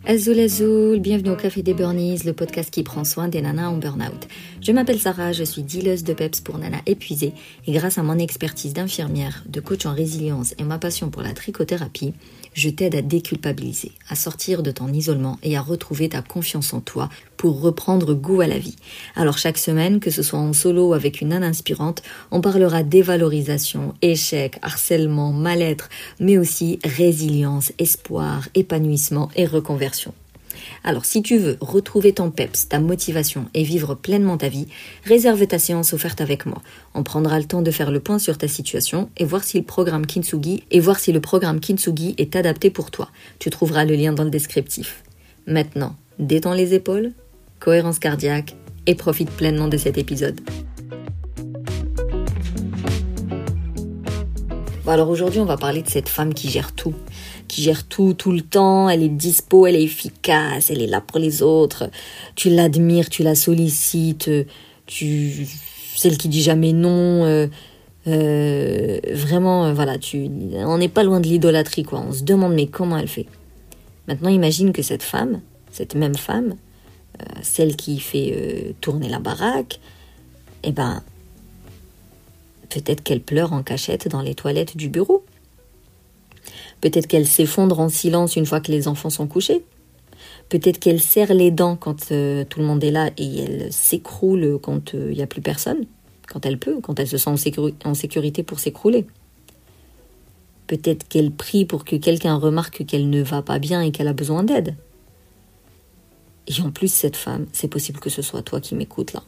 Azoul Azoul, bienvenue au Café des Burnies, le podcast qui prend soin des nanas en burn-out. Je m'appelle Sarah, je suis dealeuse de peps pour nanas épuisées et grâce à mon expertise d'infirmière, de coach en résilience et ma passion pour la trichothérapie, je t'aide à déculpabiliser, à sortir de ton isolement et à retrouver ta confiance en toi pour reprendre goût à la vie. Alors chaque semaine, que ce soit en solo ou avec une nana inspirante, on parlera dévalorisation, échec, harcèlement, mal-être, mais aussi résilience, espoir, épanouissement et reconversion. Alors si tu veux retrouver ton peps, ta motivation et vivre pleinement ta vie, réserve ta séance offerte avec moi. On prendra le temps de faire le point sur ta situation et voir si le programme Kintsugi est adapté pour toi. Tu trouveras le lien dans le descriptif. Maintenant, détends les épaules, cohérence cardiaque et profite pleinement de cet épisode. Bon, alors aujourd'hui, on va parler de cette femme qui gère tout tout le temps, elle est dispo, elle est efficace, elle est là pour les autres, tu l'admires, tu la sollicites, celle qui dit jamais non, vraiment, voilà, on n'est pas loin de l'idolâtrie, quoi, on se demande mais comment elle fait. Maintenant, imagine que cette même femme, celle qui fait tourner la baraque, peut-être qu'elle pleure en cachette dans les toilettes du bureau. Peut-être qu'elle s'effondre en silence une fois que les enfants sont couchés. Peut-être qu'elle serre les dents quand tout le monde est là et elle s'écroule quand il n'y a plus personne. Quand elle se sent en sécurité pour s'écrouler. Peut-être qu'elle prie pour que quelqu'un remarque qu'elle ne va pas bien et qu'elle a besoin d'aide. Et en plus, cette femme, c'est possible que ce soit toi qui m'écoutes là.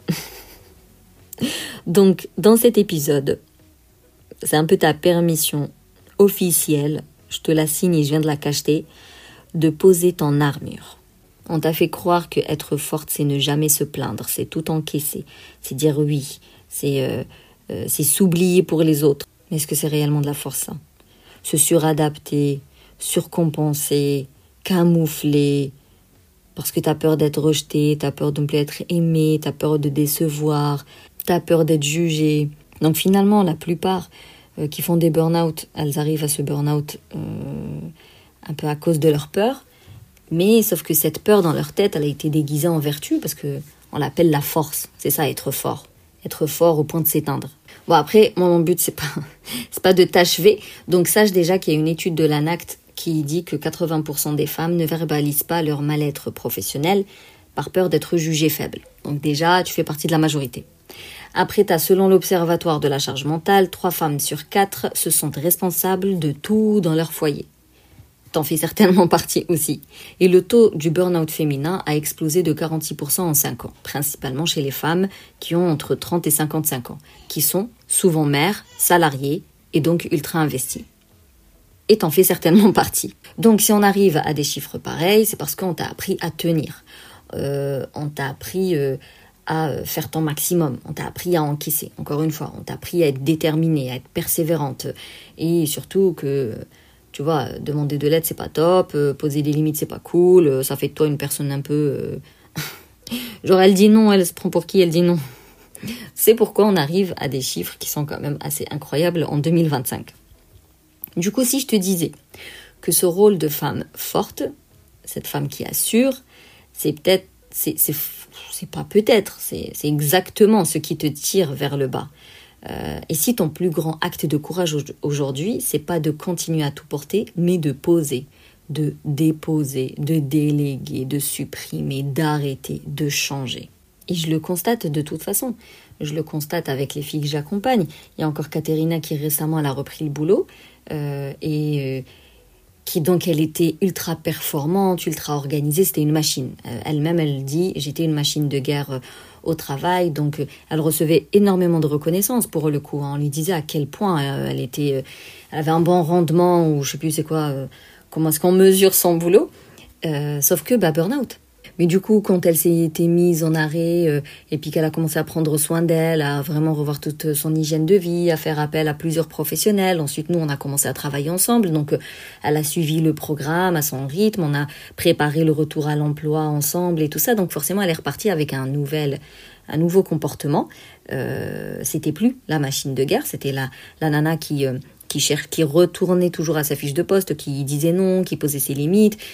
Donc, dans cet épisode, c'est un peu ta permission officielle, je te la signe et je viens de la cacheter, de poser ton armure. On t'a fait croire que être forte, c'est ne jamais se plaindre, c'est tout encaisser, c'est dire oui, c'est s'oublier pour les autres. Mais est-ce que c'est réellement de la force, ça ? Se suradapter, surcompenser, camoufler, parce que t'as peur d'être rejeté, t'as peur de ne plus être aimé, t'as peur de décevoir, t'as peur d'être jugé. Donc finalement, la plupart qui font des burn-out, elles arrivent à ce burn-out un peu à cause de leur peur. Mais sauf que cette peur dans leur tête, elle a été déguisée en vertu parce que on l'appelle la force. C'est ça, être fort. Être fort au point de s'éteindre. Bon, après, moi, mon but, c'est pas de t'achever. Donc sache déjà qu'il y a une étude de l'ANACT qui dit que 80% des femmes ne verbalisent pas leur mal-être professionnel par peur d'être jugées faibles. Donc déjà, tu fais partie de la majorité. Après, selon l'Observatoire de la charge mentale, 3 femmes sur 4 se sentent responsables de tout dans leur foyer. T'en fais certainement partie aussi. Et le taux du burn-out féminin a explosé de 46% en 5 ans, principalement chez les femmes qui ont entre 30 et 55 ans, qui sont souvent mères, salariées et donc ultra investies. Et t'en fais certainement partie. Donc si on arrive à des chiffres pareils, c'est parce qu'on t'a appris à tenir. On t'a appris à faire ton maximum, on t'a appris à encaisser, encore une fois, on t'a appris à être déterminée, à être persévérante, et surtout que, tu vois, demander de l'aide c'est pas top, poser des limites c'est pas cool, ça fait de toi une personne un peu... genre elle dit non, elle se prend pour qui, elle dit non. C'est pourquoi on arrive à des chiffres qui sont quand même assez incroyables en 2025. Du coup, si je te disais que ce rôle de femme forte, cette femme qui assure, c'est exactement ce qui te tire vers le bas. Et si ton plus grand acte de courage aujourd'hui, c'est pas de continuer à tout porter, mais de poser, de déposer, de déléguer, de supprimer, d'arrêter, de changer. Et je le constate de toute façon. Je le constate avec les filles que j'accompagne. Il y a encore Katerina qui récemment elle a repris le boulot qui donc elle était ultra performante, ultra organisée, c'était une machine. Elle-même, elle dit, j'étais une machine de guerre au travail, donc elle recevait énormément de reconnaissance pour le coup. On lui disait à quel point elle avait un bon rendement, ou je sais plus c'est quoi, comment est-ce qu'on mesure son boulot, sauf que burn-out. Mais du coup, quand elle s'est été mise en arrêt et puis qu'elle a commencé à prendre soin d'elle, à vraiment revoir toute son hygiène de vie, à faire appel à plusieurs professionnels. Ensuite, nous, on a commencé à travailler ensemble. Donc, elle a suivi le programme à son rythme. On a préparé le retour à l'emploi ensemble et tout ça. Donc, forcément, elle est repartie avec un nouveau comportement. C'était plus la machine de guerre. C'était la nana qui retournait toujours à sa fiche de poste, qui disait non, qui posait ses limites.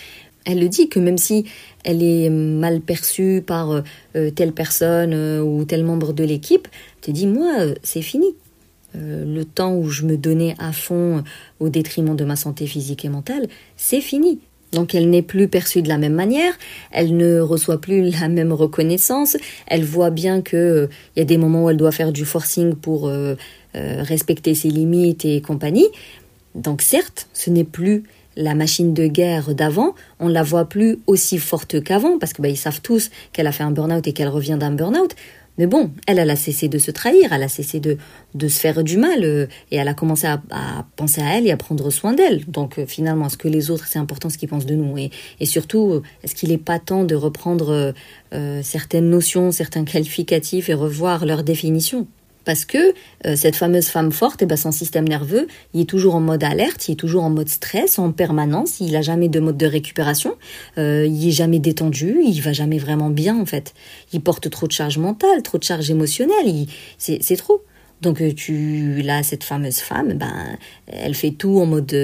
Elle le dit que même si elle est mal perçue par telle personne ou tel membre de l'équipe, elle te dit, moi, c'est fini. Le temps où je me donnais à fond au détriment de ma santé physique et mentale, c'est fini. Donc elle n'est plus perçue de la même manière, elle ne reçoit plus la même reconnaissance, elle voit bien qu'il y a des moments où elle doit faire du forcing pour respecter ses limites et compagnie. Donc certes, ce n'est plus la machine de guerre d'avant, on ne la voit plus aussi forte qu'avant, parce que ils savent tous qu'elle a fait un burn-out et qu'elle revient d'un burn-out. Mais bon, elle a cessé de se trahir, elle a cessé de se faire du mal, et elle a commencé à penser à elle et à prendre soin d'elle. Donc finalement, est-ce que les autres, c'est important ce qu'ils pensent de nous, et surtout, est-ce qu'il n'est pas temps de reprendre certaines notions, certains qualificatifs et revoir leur définition ? Parce que cette fameuse femme forte, son système nerveux, il est toujours en mode alerte, il est toujours en mode stress, en permanence, il n'a jamais de mode de récupération, il est jamais détendu, il va jamais vraiment bien en fait. Il porte trop de charge mentale, trop de charge émotionnelle, c'est trop. Donc cette fameuse femme, elle fait tout en mode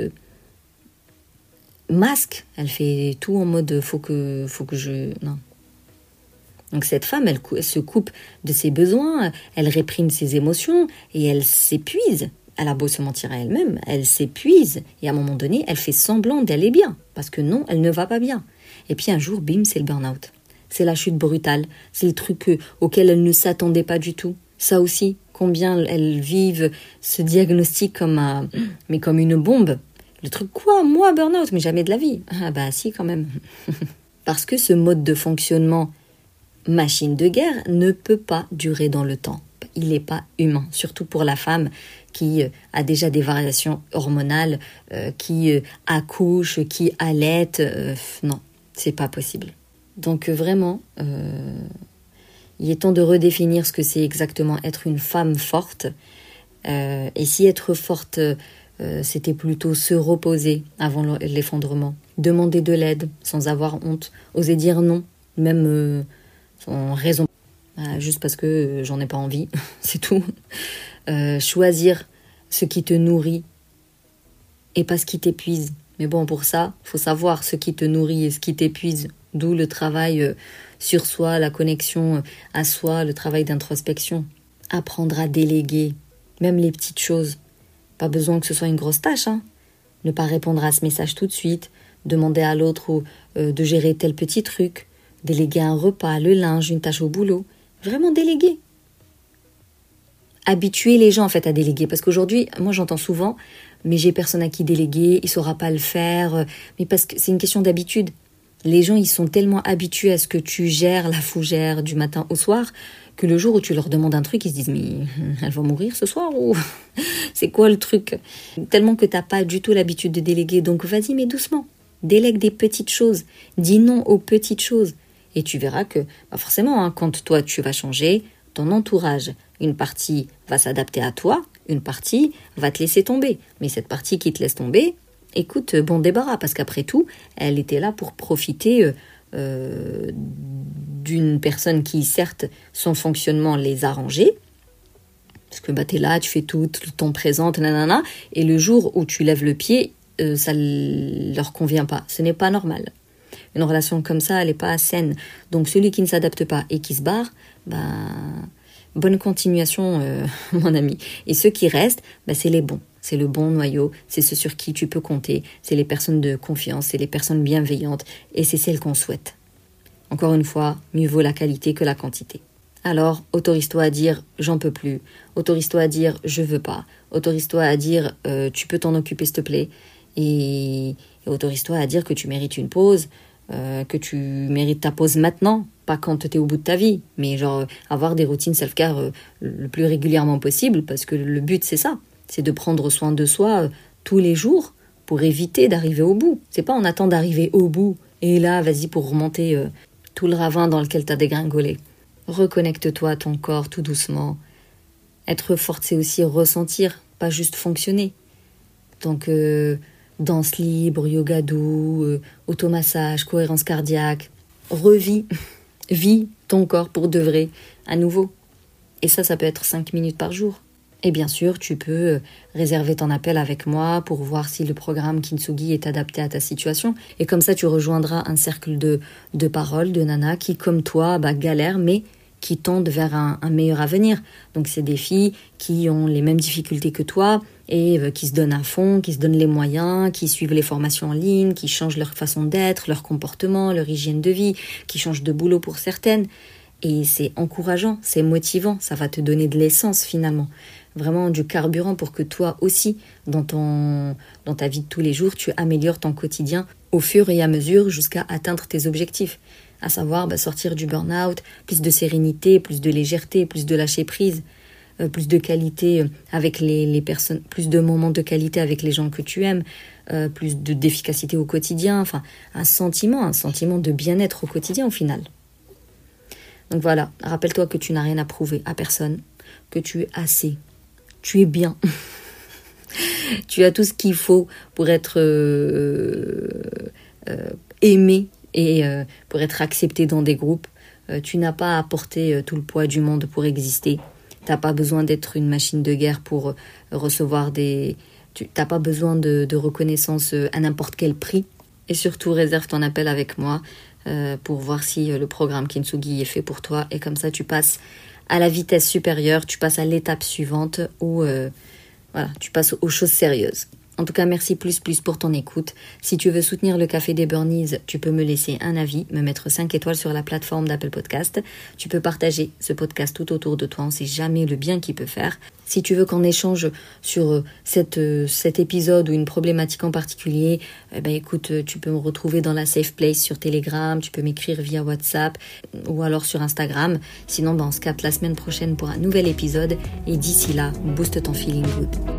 masque, elle fait tout en mode faut que je... Non. Donc cette femme, elle se coupe de ses besoins, elle réprime ses émotions et elle s'épuise. Elle a beau se mentir à elle-même, elle s'épuise et à un moment donné, elle fait semblant d'aller bien parce que non, elle ne va pas bien. Et puis un jour, bim, c'est le burn-out. C'est la chute brutale, c'est le truc auquel elle ne s'attendait pas du tout. Ça aussi, combien elles vivent ce diagnostic comme une bombe. Le truc quoi, moi burn-out, mais jamais de la vie. Ah si quand même. Parce que ce mode de fonctionnement machine de guerre ne peut pas durer dans le temps. Il n'est pas humain, surtout pour la femme qui a déjà des variations hormonales, qui accouche, qui allaite. Non, c'est pas possible. Donc vraiment, il est temps de redéfinir ce que c'est exactement être une femme forte. Et si être forte, c'était plutôt se reposer avant l'effondrement, demander de l'aide sans avoir honte, oser dire non, même... sans raison, juste parce que j'en ai pas envie, c'est tout. Choisir ce qui te nourrit et pas ce qui t'épuise. Mais bon, pour ça, faut savoir ce qui te nourrit et ce qui t'épuise. D'où le travail sur soi, la connexion à soi, le travail d'introspection. Apprendre à déléguer, même les petites choses. Pas besoin que ce soit une grosse tâche, hein. Ne pas répondre à ce message tout de suite, demander à l'autre de gérer tel petit truc, déléguer un repas, le linge, une tâche au boulot. Vraiment déléguer. Habituer les gens en fait à déléguer. Parce qu'aujourd'hui, moi j'entends souvent, mais j'ai personne à qui déléguer, il ne saura pas le faire. Mais parce que c'est une question d'habitude. Les gens, ils sont tellement habitués à ce que tu gères la fougère du matin au soir, que le jour où tu leur demandes un truc, ils se disent « Mais elle va mourir ce soir ou c'est quoi le truc ?» Tellement que tu n'as pas du tout l'habitude de déléguer. Donc vas-y, mais doucement. Délègue des petites choses. Dis non aux petites choses. Et tu verras que, forcément, quand toi tu vas changer, ton entourage, une partie va s'adapter à toi, une partie va te laisser tomber. Mais cette partie qui te laisse tomber, écoute, bon débarras, parce qu'après tout, elle était là pour profiter d'une personne qui, certes, son fonctionnement les arrangeait, parce que t'es là, tu fais tout le temps présente, nanana, et le jour où tu lèves le pied, ça leur convient pas. Ce n'est pas normal. Une relation comme ça, elle n'est pas saine. Donc celui qui ne s'adapte pas et qui se barre, bonne continuation, mon ami. Et ceux qui restent, c'est les bons. C'est le bon noyau, c'est ceux sur qui tu peux compter, c'est les personnes de confiance, c'est les personnes bienveillantes, et c'est celles qu'on souhaite. Encore une fois, mieux vaut la qualité que la quantité. Alors, autorise-toi à dire « j'en peux plus », autorise-toi à dire « je veux pas », autorise-toi à dire « tu peux t'en occuper s'il te plaît », et autorise-toi à dire que tu mérites une pause, que tu mérites ta pause maintenant, pas quand tu es au bout de ta vie, mais genre avoir des routines self-care le plus régulièrement possible, parce que le but c'est ça, c'est de prendre soin de soi tous les jours pour éviter d'arriver au bout. C'est pas on attend d'arriver au bout et là vas-y pour remonter tout le ravin dans lequel t'as dégringolé. Reconnecte-toi à ton corps tout doucement. Être forte, c'est aussi ressentir, pas juste fonctionner. Donc danse libre, yoga doux, automassage, cohérence cardiaque. Revis, vis ton corps pour de vrai, à nouveau. Et ça peut être 5 minutes par jour. Et bien sûr, tu peux réserver ton appel avec moi pour voir si le programme Kintsugi est adapté à ta situation. Et comme ça, tu rejoindras un cercle de paroles, de nanas qui, comme toi, galèrent, mais qui tendent vers un meilleur avenir. Donc, c'est des filles qui ont les mêmes difficultés que toi et qui se donnent à fond, qui se donnent les moyens, qui suivent les formations en ligne, qui changent leur façon d'être, leur comportement, leur hygiène de vie, qui changent de boulot pour certaines. Et c'est encourageant, c'est motivant, ça va te donner de l'essence finalement. Vraiment du carburant pour que toi aussi, dans ta vie de tous les jours, tu améliores ton quotidien au fur et à mesure jusqu'à atteindre tes objectifs. À savoir sortir du burn-out, plus de sérénité, plus de légèreté, plus de lâcher prise, plus de qualité avec les personnes, plus de moments de qualité avec les gens que tu aimes, plus d'efficacité au quotidien, enfin un sentiment de bien-être au quotidien au final. Donc voilà, rappelle-toi que tu n'as rien à prouver à personne, que tu es assez, tu es bien. Tu as tout ce qu'il faut pour être aimé et pour être accepté dans des groupes. Tu n'as pas à porter tout le poids du monde pour exister. Tu n'as pas besoin d'être une machine de guerre pour recevoir tu n'as pas besoin de reconnaissance à n'importe quel prix. Et surtout, réserve ton appel avec moi pour voir si le programme Kintsugi est fait pour toi. Et comme ça, tu passes à la vitesse supérieure, tu passes à l'étape suivante où tu passes aux choses sérieuses. En tout cas, merci plus pour ton écoute. Si tu veux soutenir le Café des Burnies, tu peux me laisser un avis, me mettre 5 étoiles sur la plateforme d'Apple Podcast. Tu peux partager ce podcast tout autour de toi, on ne sait jamais le bien qu'il peut faire. Si tu veux qu'on échange sur cet épisode ou une problématique en particulier, écoute, tu peux me retrouver dans la Safe Place sur Telegram, tu peux m'écrire via WhatsApp ou alors sur Instagram. Sinon, on se capte la semaine prochaine pour un nouvel épisode et d'ici là, booste ton feeling good.